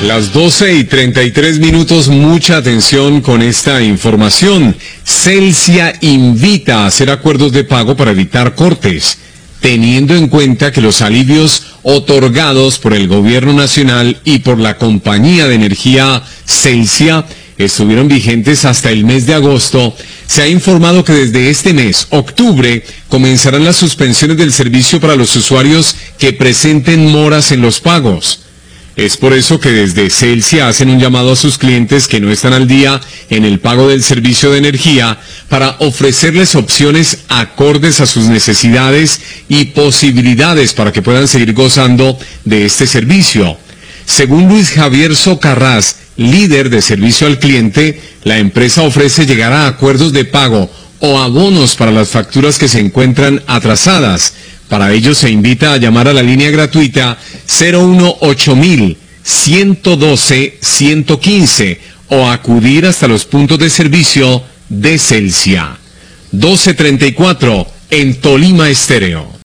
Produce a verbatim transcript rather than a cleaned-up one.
Las doce y treinta y tres minutos, mucha atención con esta información. Celsia invita a hacer acuerdos de pago para evitar cortes, teniendo en cuenta que los alivios otorgados por el gobierno nacional y por la compañía de energía Celsia estuvieron vigentes hasta el mes de agosto. Se ha informado que desde este mes, octubre, comenzarán las suspensiones del servicio para los usuarios que presenten moras en los pagos. Es por eso que desde Celsia hacen un llamado a sus clientes que no están al día en el pago del servicio de energía para ofrecerles opciones acordes a sus necesidades y posibilidades para que puedan seguir gozando de este servicio. Según Luis Javier Socarrás, líder de servicio al cliente, la empresa ofrece llegar a acuerdos de pago o abonos para las facturas que se encuentran atrasadas. Para ello se invita a llamar a la línea gratuita cero uno ocho mil, ciento doce, ciento quince o acudir hasta los puntos de servicio de Celsia. doce treinta y cuatro en Tolima Estéreo.